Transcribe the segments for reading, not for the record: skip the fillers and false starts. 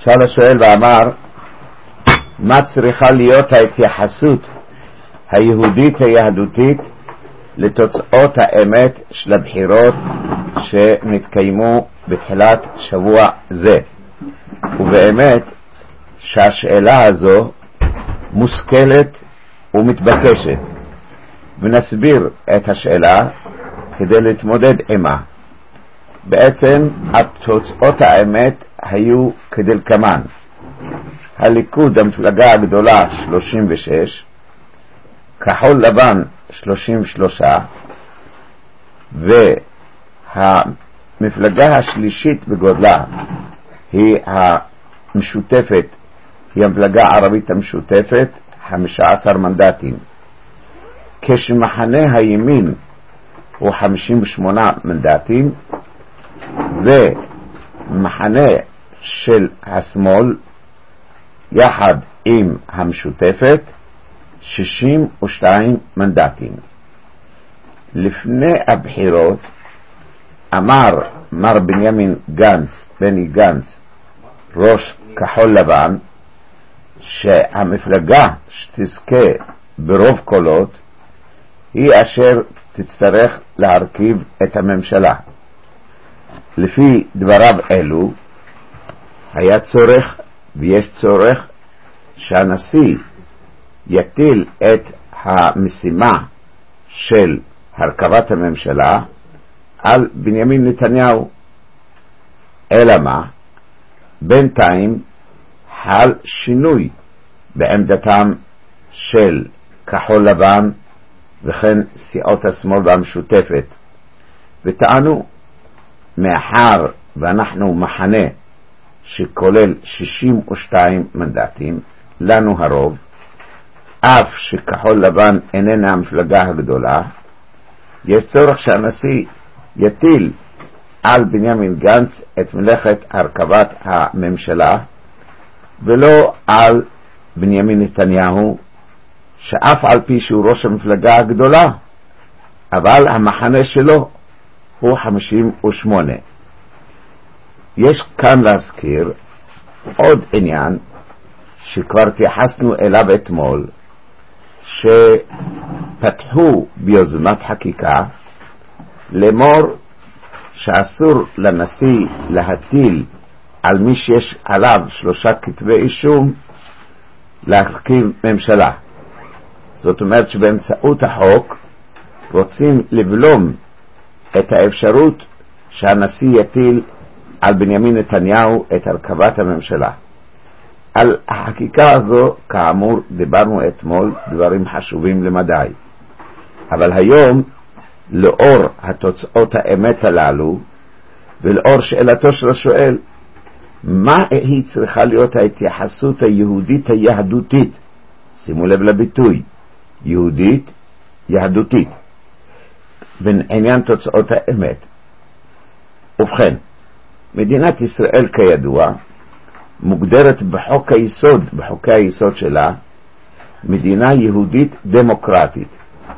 שאל השואל ואמר, מה צריכה להיות ההתייחסות היהודית היהדותית לתוצאות האמת של הבחירות שנתקיימו בתחילת שבוע זה? ובאמת שהשאלה הזו מושכלת ומתבקשת, ונסביר את השאלה כדי להתמודד עמה. בעצם התוצאות האמת היו כדלקמן: הליכוד, המפלגה הגדולה, 36, כחול לבן 33, והמפלגה השלישית בגודלה היא המשותפת, היא המפלגה הערבית המשותפת, 15 מנדטים, כשמחנה הימין הוא 58 מנדטים, ומחנה של השמאל יחד עם המשותפת 62 מנדטים. לפני הבחירות אמר מר בנימין גנץ, בני גנץ, ראש כחול לבן, שהמפלגה שתזכה ברוב קולות היא אשר תצטרך להרכיב את הממשלה. לפי דבריו אלו היה צורך ויש צורך שהנשיא יטיל את המשימה של הרכבת הממשלה על בנימין נתניהו. אלא מה? בינתיים חל שינוי בעמדתם של כחול לבן וכן סיעות השמאל והמשותפת, וטענו, מאחר ואנחנו מחנה שכולל 62 מנדטים, לנו הרוב, אף שכחול לבן איננה המפלגה הגדולה, יש צורך שהנשיא יטיל על בנימין גנץ את מלאכת הרכבת הממשלה, ולא על בנימין נתניהו, שאף על פי שהוא ראש המפלגה הגדולה, אבל המחנה שלו הוא 58. יש כאן להזכיר עוד עניין שכבר התייחסנו אליו אתמול, שפתחו ביוזמת חקיקה לאמור שאסור לנשיא להטיל על מי שיש עליו 3 כתבי אישום להרכיב ממשלה. זאת אומרת שבאמצעות החוק רוצים לבלום את האפשרות שהנשיא יטיל על בנימין נתניהו את הרכבת הממשלה. על החקיקה הזו כאמור דיברנו אתמול דברים חשובים למדי, אבל היום לאור התוצאות האמת הללו ולאור שאלתו של השואל, מה היא צריכה להיות ההתייחסות היהודית היהדותית, שימו לב לביטוי יהודית יהדותית, בעניין תוצאות האמת. ובכן, מדינת ישראל כידוע מוגדרת בחוק היסוד, בחוקי היסוד שלה, מדינה יהודית דמוקרטית,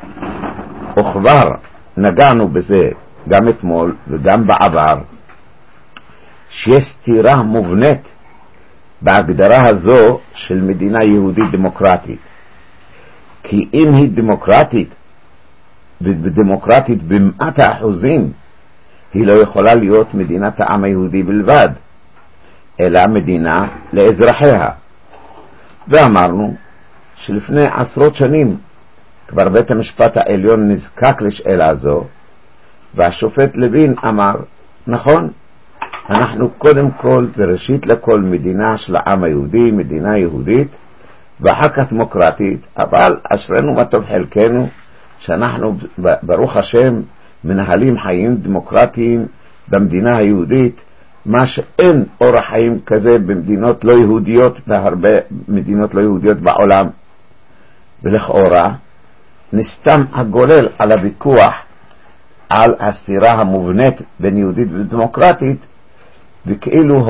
וכבר נגענו בזה גם אתמול וגם בעבר, שיש סתירה מובנית בהגדרה הזו של מדינה יהודית דמוקרטית. כי אם היא דמוקרטית, ודמוקרטית במאת האחוזים, היא לא יכולה להיות מדינת העם היהודי בלבד, אלא מדינה לאזרחיה. ואמרנו שלפני עשרות שנים כבר בית המשפט העליון נזקק לשאלה זו, והשופט לוין אמר, נכון, אנחנו קודם כל בראשית לכל מדינה של העם היהודי, מדינה יהודית, ואחר כך דמוקרטית, אבל אשרנו מה טוב חלקנו, שאנחנו ברוך השם מנהלים חיים דמוקרטיים במדינה היהודית, מה שאין אורח חיים כזה במדינות לא יהודיות, בהרבה מדינות לא יהודיות בעולם. ולכאורה נסתם הגולל על הוויכוח על הסתירה המובנית בין יהודית ודמוקרטית, וכאילו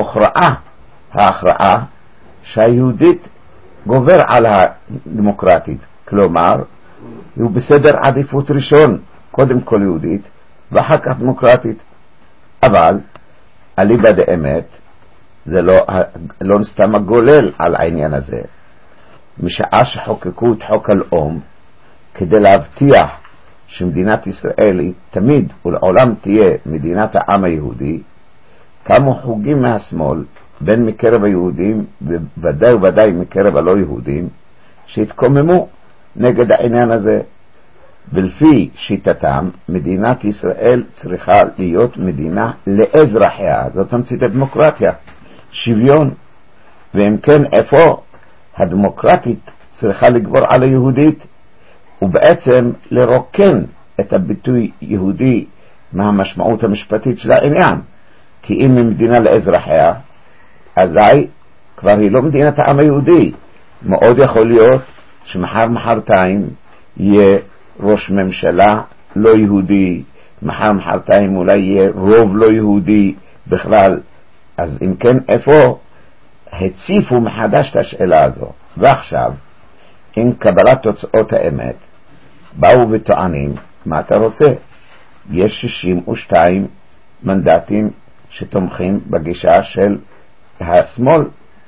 ההכרעה שהיהודית גובר על הדמוקרטית, כלומר הוא בסדר עדיפות ראשון, קודם כל יהודית ואחר כך דמוקרטית. אבל אליבא דאמת זה לא נסתם הגולל על העניין הזה. משעה שחוקקו את חוק הלאום כדי להבטיח שמדינת ישראל היא תמיד ולעולם תהיה מדינת העם היהודי, קמו חוגים מהשמאל, בין מקרב היהודים וודאי וודאי מקרב הלא יהודים, שהתקוממו נגד העניין הזה. ולפי שיטתם מדינת ישראל צריכה להיות מדינה לאזרחיה, זאת תמצית הדמוקרטיה, שוויון. ואם כן, איפה הדמוקרטית צריכה לגבור על היהודית, ובעצם לרוקן את הביטוי יהודי מהמשמעות המשפטית של העניין. כי אם היא מדינה לאזרחיה, אזי כבר היא לא מדינת העם היהודי. מאוד יכול להיות מחרתיים יהיה ראש ממשלה לא יהודי, מחרתיים אולי יהיה רוב לא יהודי בכלל. אז אם כן, איפה הציפו מחדש את השאלה הזו? ועכשיו, עם קבלת תוצאות האמת, באו וטוענים, מה אתה רוצה? יש 62 מנדטים שתומכים בגישה של השמאל,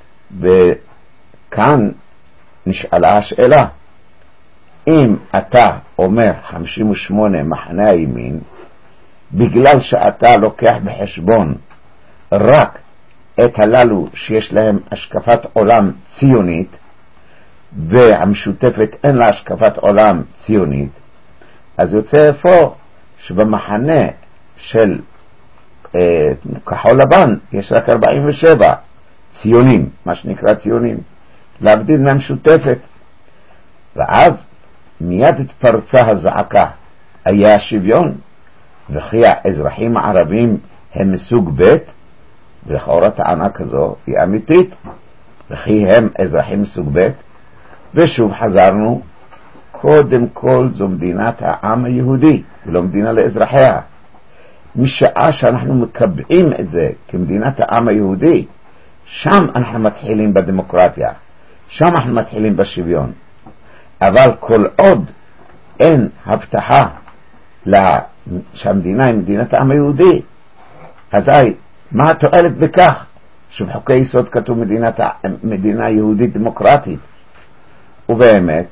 וכאן נשאלה השאלה, אם אתה אומר 58 מחנה הימין, בגלל שאתה לוקח בחשבון רק את הללו שיש להם השקפת עולם ציונית, והמשותפת אין לה השקפת עולם ציונית, אז יוצא איפה שבמחנה של כחול לבן יש רק 47 ציונים, מה שנקרא ציונים, להבדיל מהמשותפת. ואז מיד התפרצה הזעקה, היה שוויון, וכי האזרחים הערבים הם מסוג ב', ולכאורה טענה כזו היא אמיתית, וכי הם אזרחים מסוג ב'. ושוב חזרנו, קודם כל זו מדינת העם היהודי, ולא מדינה לאזרחיה. משעה שאנחנו מקבעים את זה כמדינת העם היהודי, שם אנחנו מתחילים בדמוקרטיה, שם אנחנו מתחילים בשוויון. אבל כל עוד אין הבטחה שהמדינה היא מדינת העם היהודי, אזי מה התועלת בכך שבחוקי יסוד כתוב מדינה יהודית דמוקרטית? ובאמת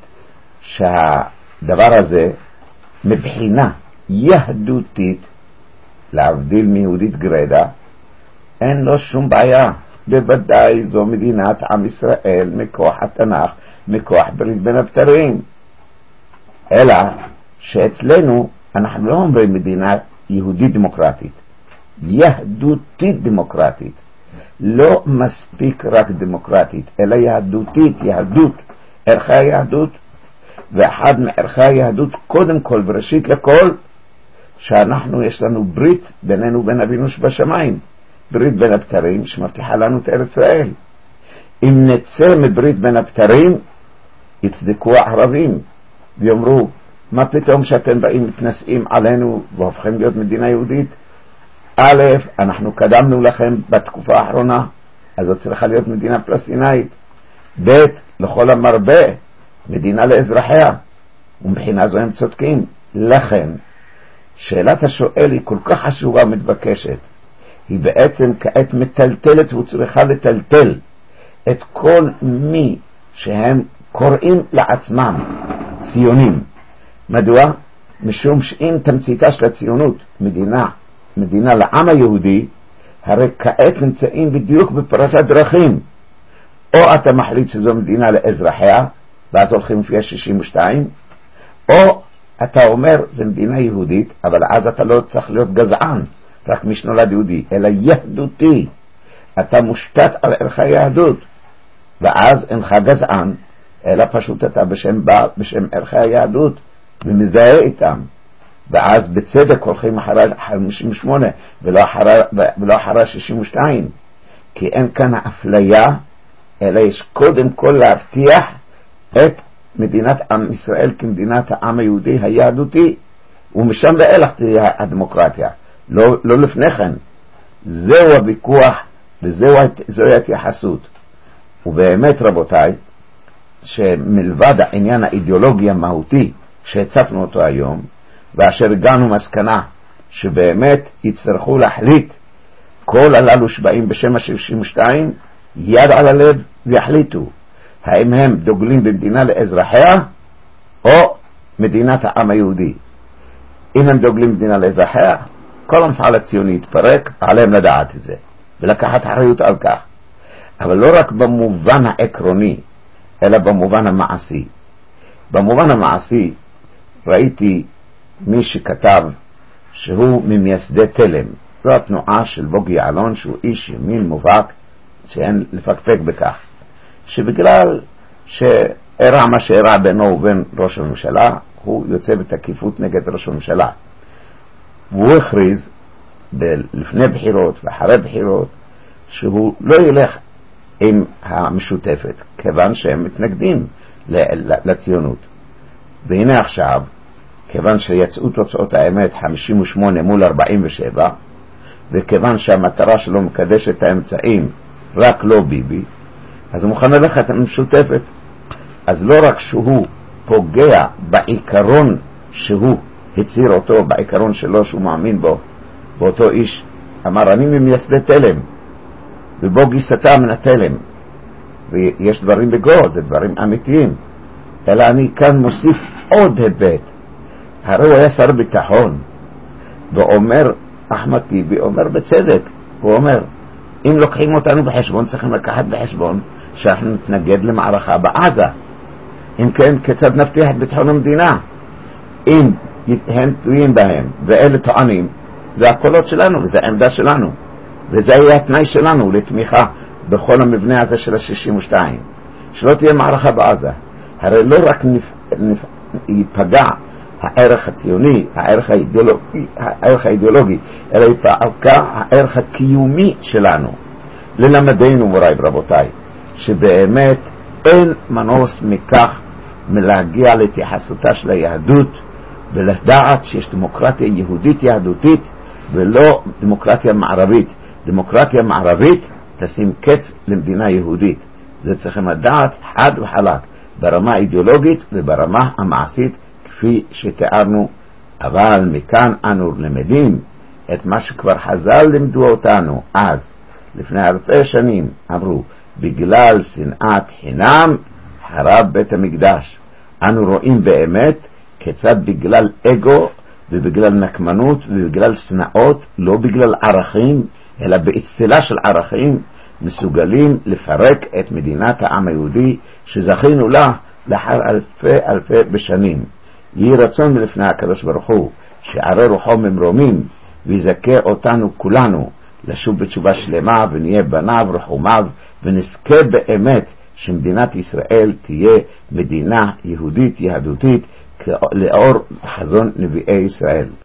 שהדבר הזה מבחינה יהדותית, להבדיל מיהודית גרדה, אין לו שום בעיה. בוודאי זו מדינת עם ישראל מכוח התנ"ך, מכוח ברית בין הבתרים. אלא שאצלנו אנחנו לא אומרים מדינה יהודית דמוקרטית, יהדותית דמוקרטית. לא מספיק רק דמוקרטית, אלא יהדותית, יהדות, ערכי היהדות. ואחד מערכי היהדות קודם כל וראשית לכל, שאנחנו יש לנו ברית בינינו ובין אבינו שבשמיים, ברית בין הבתרים שמבטיחה לנו את ארץ ישראל. אם נצא מברית בין הבתרים, יצדקו הערבים ויאמרו, מה פתאום שאתם באים מתנשאים עלינו והופכים להיות מדינה יהודית? א', אנחנו קדמנו לכם בתקופה האחרונה, אז זאת צריכה להיות מדינה פלסטינאית. ב', לכל המרבה מדינה לאזרחיה, ומבחינה זו הם צודקים. לכן שאלת השואל היא כל כך חשובה ומתבקשת, היא בעצם כעת מטלטלת וצריכה לטלטל את כל מי שהם קוראים לעצמם ציונים. מדוע? משום שאם תמציתה של הציונות מדינה לעם היהודי, הרי כעת נמצאים בדיוק בפרשת דרכים. או אתה מחליט שזו מדינה לאזרחיה, ואז הולכים לפי 62, או אתה אומר זה מדינה יהודית, אבל אז אתה לא צריך להיות גזען רק מי שנולד יהודי, אלא יהדותי. אתה מושתת על ערכי היהדות, ואז אינך גזען, אלא פשוט אתה בשם ערכי היהדות ומזדהה איתם. ואז בצדק הולכים אחרי 58 ולא אחרי 62, כי אין כאן אפליה, אלא יש קודם כל להבטיח את מדינת עם ישראל כמדינת העם היהודי היהדותי, ומשם ואילך תהיה הדמוקרטיה, לא לפני כן. זהו הוויכוח וזוהי ההתייחסות. ובאמת רבותיי, שמלבד העניין האידיאולוגי המהותי שהצפנו אותו היום, ואשר הגענו מסקנה שבאמת יצטרכו להחליט כל הללו שבאים בשם ה-62 יד על הלב ויחליטו האם הם דוגלים במדינה לאזרחיה או מדינת העם היהודי. אם הם דוגלים במדינה לאזרחיה, כל המפעל הציוני יתפרק, עליהם לדעת את זה ולקחת אחריות על כך, אבל לא רק במובן העקרוני אלא במובן המעשי. במובן המעשי ראיתי מי שכתב שהוא ממייסדי תלם, זו התנועה של בוגי יעלון, שהוא איש ימין מובהק שאין לפקפק בכך, שבגלל שאירע מה שאירע בינו ובין ראש הממשלה, הוא יוצא בתקיפות נגד ראש הממשלה, והוא הכריז לפני בחירות ואחרי בחירות שהוא לא ילך עם המשותפת כיוון שהם מתנגדים לציונות. והנה עכשיו, כיוון שיצאו תוצאות האמת 58 מול 47, וכיוון שהמטרה שלו מקדשת את האמצעים רק לא ביבי, אז הוא מוכן ללכת עם המשותפת. אז לא רק שהוא פוגע בעיקרון שהוא הצהיר אותו, בעיקרון שלו שהוא מאמין בו, באותו איש אמר אני ממייסדי תלם ובוגי סטה מן התלם, ויש דברים בגו, זה דברים אמיתיים, אלא אני כאן מוסיף עוד היבט. הרי הוא היה שר ביטחון, ואומר אחמד טיבי, אומר בצדק, הוא אומר אם לוקחים אותנו בחשבון צריכים לקחת בחשבון שאנחנו נתנגד למערכה בעזה. אם כן, כיצד נבטיח את ביטחון המדינה? אם הם תלויים בהם ואלה טוענים, זה הקולות שלנו וזה העמדה שלנו, וזה יהיה התנאי שלנו לתמיכה בכל המבנה הזה של ה-62, שלא תהיה מערכה בעזה. הרי לא רק ייפגע הערך הציוני, הערך האידיאולוגי, אלא ייפגע הערך הקיומי שלנו. ללמדנו מוריי ורבותיי, שבאמת אין מנוס מכך מלהגיע להתייחסותה של היהדות, ולדעת שיש דמוקרטיה יהודית יהדותית ולא דמוקרטיה מערבית. דמוקרטיה מערבית תשים קץ למדינה יהודית. זה צריכים לדעת חד וחלק, ברמה האידיאולוגית וברמה המעשית כפי שתיארנו. אבל מכאן אנו למדים את מה שכבר חז"ל לימדו אותנו אז לפני 2000 שנים, אמרו בגלל שנאת חינם חרב בית המקדש. אנו רואים באמת כיצד בגלל אגו ובגלל נקמנות ובגלל שנאות, לא בגלל ערכים אלא באצטלה של ערכים, מסוגלים לפרק את מדינת העם היהודי שזכינו לה לאחר אלפי בשנים. יהי רצון מלפני הקדוש ברוך הוא שערי רוחו ממרומים ויזכה אותנו כולנו לשוב בתשובה שלמה ונהיה בניו רחומיו, ונזכה באמת שמדינת ישראל תהיה מדינה יהודית יהדותית לאור חזון נביאי ישראל.